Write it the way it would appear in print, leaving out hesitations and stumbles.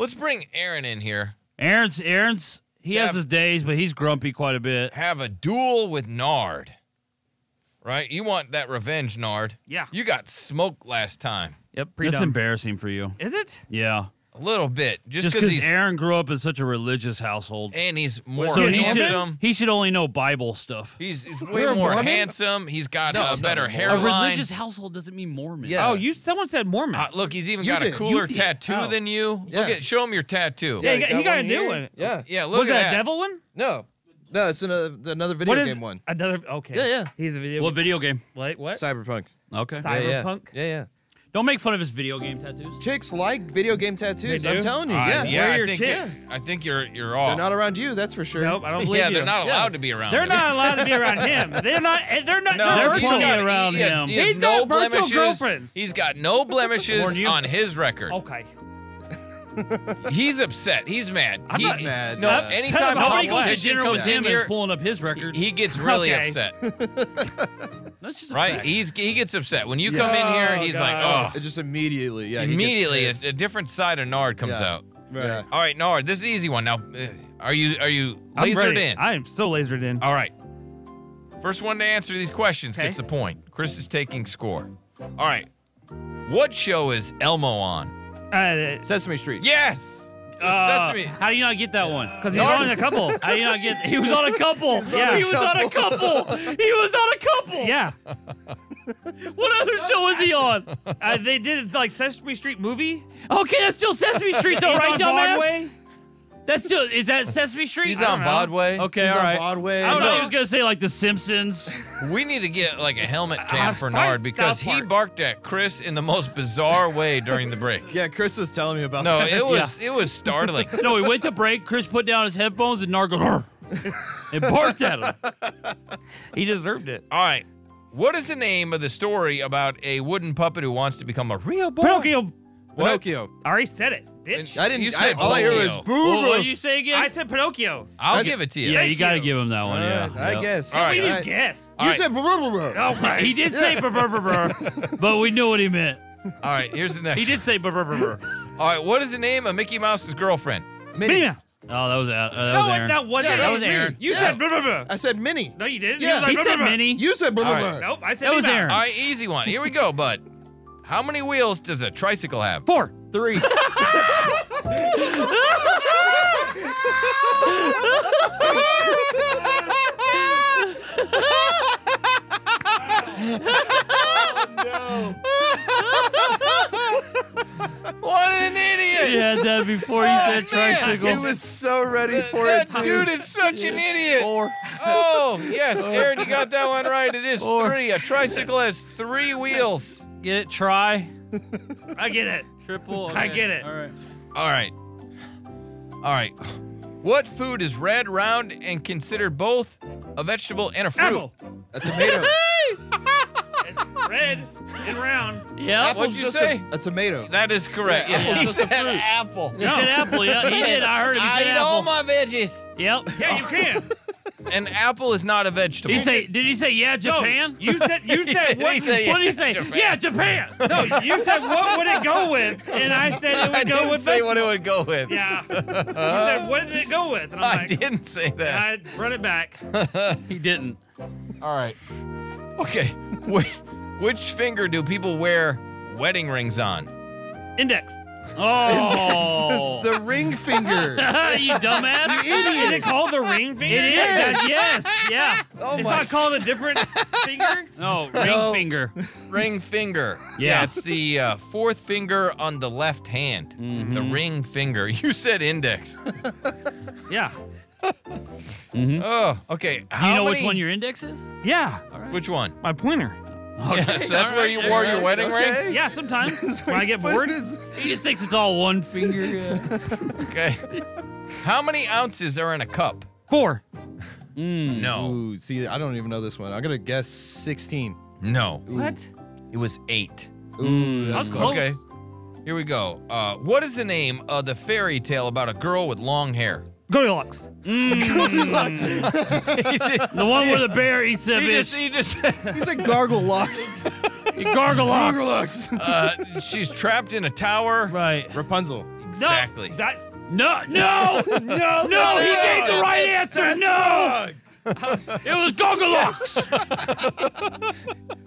Let's bring Aaron in here. Aaron's he has his days, but he's grumpy quite a bit. Have a duel with Nard. Right? You want that revenge, Nard. Yeah. You got smoked last time. Yep, pretty That's dumb. embarrassing for you. Is it? Yeah. A little bit. Just because he's Aaron grew up in such a religious household. and he's more So handsome. he should only know Bible stuff. He's way You're a more Mormon? handsome. He's got a better A hairline. religious household doesn't mean Mormon. Yeah. Oh, someone said Mormon. Look, he's even You got a did. cooler You did. tattoo Oh. than you. Yeah. Look at, show him your tattoo. Yeah, he got a one new here. one. Yeah. Yeah, look Was at that that. a devil one? No, it's another video What is game one. Another. Okay. Yeah, yeah. He's a video. What video game? Wait, what? Cyberpunk. Okay. Cyberpunk. Yeah. Don't make fun of his video game tattoos. Chicks like video game tattoos. They I'm do? telling you. Yeah. Yeah, Where are I your think chicks? I think you're off. They're not around you. That's for sure. Nope, I don't believe Yeah, you. they're not allowed to be around. They're him. not allowed to be around him. They're not. They're not. No, they're he's plenty got, around he has, him. He has He's no got virtual blemishes. girlfriends. He's got no blemishes Warn you. on his record. Okay. He's upset. He's mad. I'm he's not mad. No, Uh, anytime Nobody goes to competition dinner comes with him in and here, is pulling up his record. he gets really Okay. upset. That's just a Right? fact. He gets upset when you come in here. He's like, God. oh. Just immediately. Yeah. he gets Immediately, pissed. a different side of Nard comes Yeah. out. Yeah. All right, Nard, this is an easy one. Now, are you I'm lasered ready. in? I am so lasered in. All right. First one to answer these questions Okay. gets the point. Chris is taking score. All right. What show is Elmo on? Sesame Street. Yes. Sesame. How do you not get that one? Because he's on a couple. How do you not get? He was on a couple. Yeah. He was on a couple. He was on a couple. Yeah. What other show is he on? They did like Sesame Street movie. Okay, that's still Sesame Street though, He's right, on dumbass? Broadway. That's still is that Sesame Street? He's I on don't know. Broadway. Okay, He's all on right. Broadway. I don't know. No. He was gonna say like The Simpsons. We need to get like a helmet cam for probably Nard because South he Park. barked at Chris in the most bizarre way during the break. Yeah, Chris was telling me about No, that. it was startling. No, we went to break. Chris put down his headphones and Nard goes, "Arr," and barked at him. He deserved it. All right. What is the name of the story about a wooden puppet who wants to become a real boy? Pinocchio. Pinocchio. I already said it, bitch. I didn't. You said all I hear was Pinocchio. boo. What did you say again? I said Pinocchio. I'll give it to you. yeah, you Thank got to you. give him that one. Yeah, I Yep. guess. All right. You All right. guessed. All You right. said Okay. He did say brr, brr, brr, brr, but we knew what he meant. All right, here's the next He one. did say brr, brr, brr, brr. All right, what is the name of Mickey Mouse's girlfriend? Minnie Minnie. Mouse. Oh, that was Aaron. No, that wasn't. Yeah, that was me. Aaron. You Yeah. said blah, blah, blah. I said Minnie. No, you didn't. Yeah. You He was said like, blah, blah, blah. Minnie. You said blah, blah, All blah. right. Nope, I said That was Minnie Mouse. Aaron. All right, easy one. Here we go, bud. How many wheels does a tricycle have? 4. 3. What an idiot! He had that before he said man. tricycle. He was so ready for That it too. dude is such an idiot. 4. Oh, yes, Aaron, you got that one right. It is Four. 3. A tricycle has 3 wheels. Get it? Try. I get it. Triple. I okay. get it. All right. All right. All right. What food is red, round, and considered both a vegetable and a fruit? Apple. A tomato. It's red and round. Yeah. What'd you say? A tomato. That is correct. Yeah, Yeah, apple's he just a said fruit. apple. He said apple. Yeah, he did. I heard him. He I said eat apple. all my veggies. Yep. Yeah, you can. An apple is not a vegetable. Did he say yeah, Japan? No, you said what? He said, What did he say? Japan. Yeah, Japan. No, you said what would it go with, and I said it would I go didn't with say vegetable. what it would go with. Yeah. You said what did it go with? And I'm I like, didn't say that. I run it back. He didn't. All right. Okay. Which finger do people wear wedding rings on? Index. Oh. The ring finger. You dumbass. You idiot. Is it called the ring finger? It is. Yes. Yes. Yeah. Oh It's my. not called a different finger? No, ring No. finger. Ring finger. Yeah. It's the 4th finger on the left hand. Mm-hmm. The ring finger. You said index. Yeah. Oh, okay. Do How you know many, which one your index is? Yeah. Which one? My pointer. Yes, that's where you wore your wedding ring? Yeah, sometimes So when I he's get putting bored. his- He just thinks it's all one finger. Yeah. Okay. How many ounces are in a cup? 4. No. Ooh, see, I don't even know this one. I'm gonna guess 16. No. What? It was 8. Ooh, that's That's close. Okay. Here we go. What is the name of the fairy tale about a girl with long hair? Goldilocks. The one where the bear eats that bitch. He just He's like gargle locks. Gargle Gargle locks. she's trapped in a tower. Right. Rapunzel. Exactly. That No. No, No, he gave the right answer. No. It was Gogolocks.